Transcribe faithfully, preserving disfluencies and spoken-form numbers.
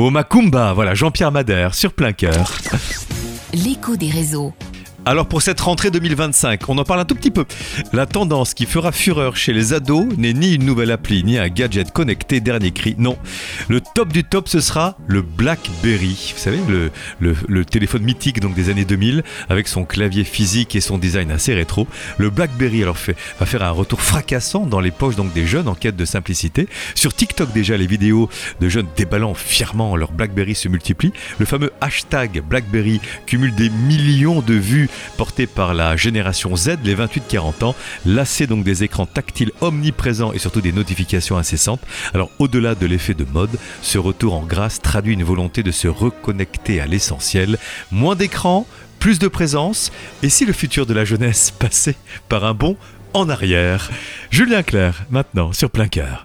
Oh Macumba, voilà, Jean-Pierre Madère, sur Plein Cœur. L'écho des réseaux. Alors pour cette rentrée deux mille vingt-cinq, on en parle un tout petit peu. La tendance qui fera fureur chez les ados n'est ni une nouvelle appli, ni un gadget connecté dernier cri. Non, le top du top, ce sera le BlackBerry. Vous savez, le, le, le téléphone mythique donc des années deux mille, avec son clavier physique et son design assez rétro. Le BlackBerry alors fait, va faire un retour fracassant dans les poches donc des jeunes en quête de simplicité. Sur TikTok déjà, les vidéos de jeunes déballant fièrement leur BlackBerry se multiplient. Le fameux hashtag BlackBerry cumule des millions de vues porté par la génération Z, les vingt-huit quarante ans, lassés donc des écrans tactiles omniprésents et surtout des notifications incessantes. Alors au-delà de l'effet de mode, ce retour en grâce traduit une volonté de se reconnecter à l'essentiel. Moins d'écran, plus de présence, et si le futur de la jeunesse passait par un bond en arrière? Julien Clerc, maintenant sur Plein Cœur.